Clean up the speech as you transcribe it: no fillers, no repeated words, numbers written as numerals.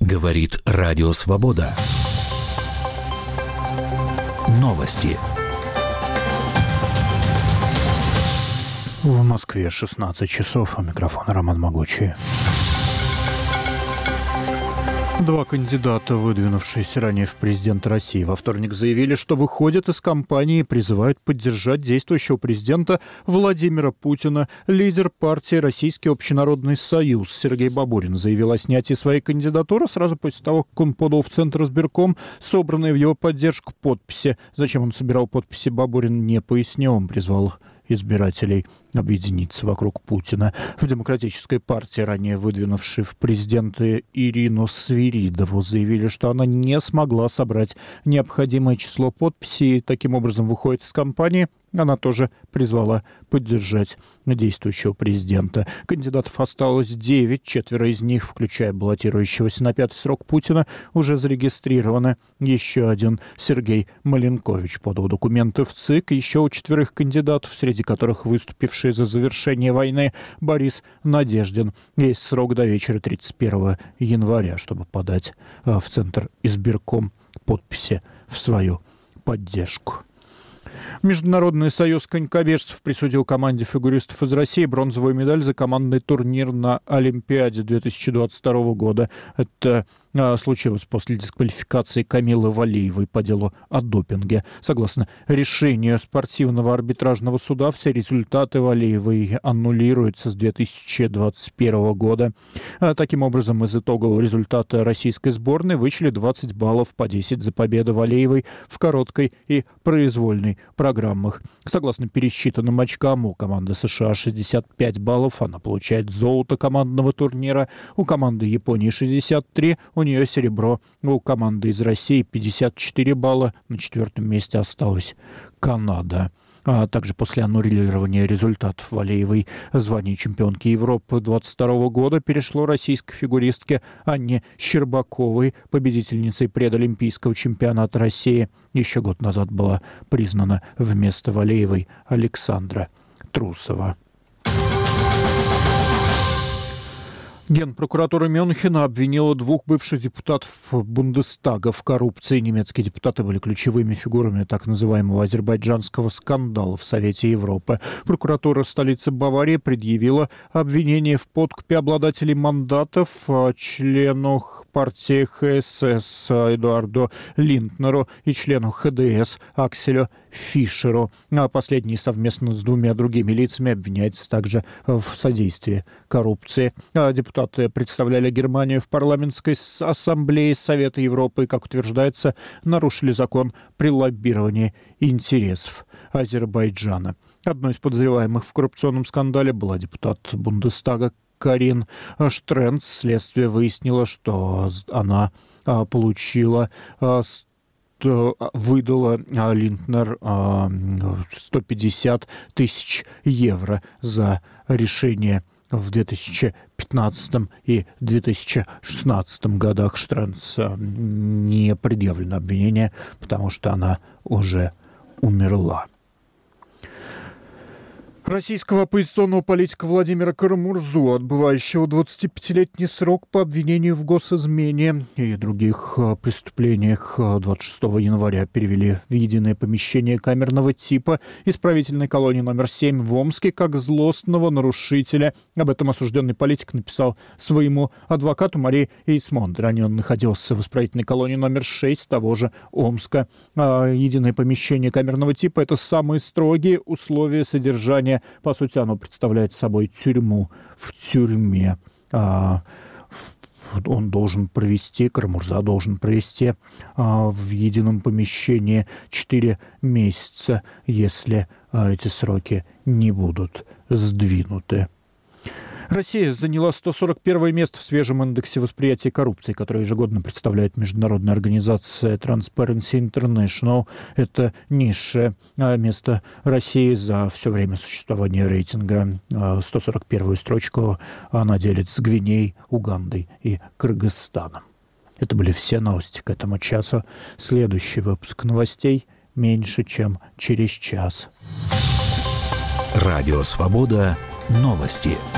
Говорит Радио Свобода. Новости. В Москве 16 часов. У микрофона Роман Могучий. Два кандидата, выдвинувшиеся ранее в президенты России, во вторник заявили, что выходят из кампании и призывают поддержать действующего президента Владимира Путина. Лидер партии «Российский общенародный союз» Сергей Бабурин заявил о снятии своей кандидатуры сразу после того, как он подал в Центр избирком собранные в его поддержку подписи. Зачем он собирал подписи, Бабурин не пояснил. Он призвал избирателей объединиться вокруг Путина. В Демократической партии, ранее выдвинувшей в президенты Ирину Свиридову, заявили, что она не смогла собрать необходимое число подписей и таким образом выходит из кампании. Она тоже призвала поддержать действующего президента. Кандидатов осталось 9, 4 из них, включая баллотирующегося на 5-й срок Путина, уже зарегистрированы. Еще один, Сергей Маленкович, подал документы в ЦИК. Еще у 4 кандидатов, среди которых выступивший за завершение войны Борис Надеждин. Есть срок до вечера 31 января, чтобы подать в Центр избирком подписи в свою поддержку. Международный союз конькобежцев присудил команде фигуристов из России бронзовую медаль за командный турнир на Олимпиаде 2022 года. Это случилось после дисквалификации Камилы Валиевой по делу о допинге. Согласно решению спортивного арбитражного суда, все результаты Валиевой аннулируются с 2021 года. Таким образом, из итогового результата российской сборной вычли 20 баллов, по 10 за победу Валиевой в короткой и произвольной программах. Согласно пересчитанным очкам, у команды США 65 баллов, она получает золото командного турнира, у команды Японии 63, у нее серебро, у команды из России 54 балла, на 4-м месте осталась Канада. А также после аннулирования результатов Валиевой звание чемпионки Европы 2022 года перешло российской фигуристке Анне Щербаковой, победительницей предолимпийского чемпионата России. Еще год назад была признана вместо Валиевой Александра Трусова. Генпрокуратура Мюнхена обвинила 2 бывших депутатов Бундестага в коррупции. Немецкие депутаты были ключевыми фигурами так называемого азербайджанского скандала в Совете Европы. Прокуратура столицы Баварии предъявила обвинение в подкупе обладателей мандатов члену партии ХСС Эдуарду Линднеру и члену ХДС Акселю Фишеру. Последний совместно с 2 другими лицами обвиняется также в содействии коррупции. Депутаты представляли Германию в парламентской ассамблее Совета Европы и, как утверждается, нарушили закон при лоббировании интересов Азербайджана. Одной из подозреваемых в коррупционном скандале была депутат Бундестага Карин Штренц. Следствие выяснило, что она выдала Линднер 150 тысяч евро за решение в 2015 и 2016 годах. Штренц не предъявлено обвинение, потому что она уже умерла. Российского оппозиционного политика Владимира Карамурзу, отбывающего 25-летний срок по обвинению в госизмене и других преступлениях, 26 января перевели в единое помещение камерного типа исправительной колонии номер 7 в Омске как злостного нарушителя. Об этом осужденный политик написал своему адвокату Марии Эйсмонт. Ранее он находился в исправительной колонии номер 6 того же Омска. Единое помещение камерного типа – это самые строгие условия содержания. По сути, оно представляет собой тюрьму в тюрьме. Карамурза должен провести в едином помещении 4 месяца, если эти сроки не будут сдвинуты. Россия заняла 141 место в свежем индексе восприятия коррупции, который ежегодно представляет международная организация Transparency International. Это низшее место России за все время существования рейтинга. 141-ю строчку она делит с Гвинеей, Угандой и Кыргызстаном. Это были все новости к этому часу. Следующий выпуск новостей меньше, чем через час. Радио Свобода. Новости.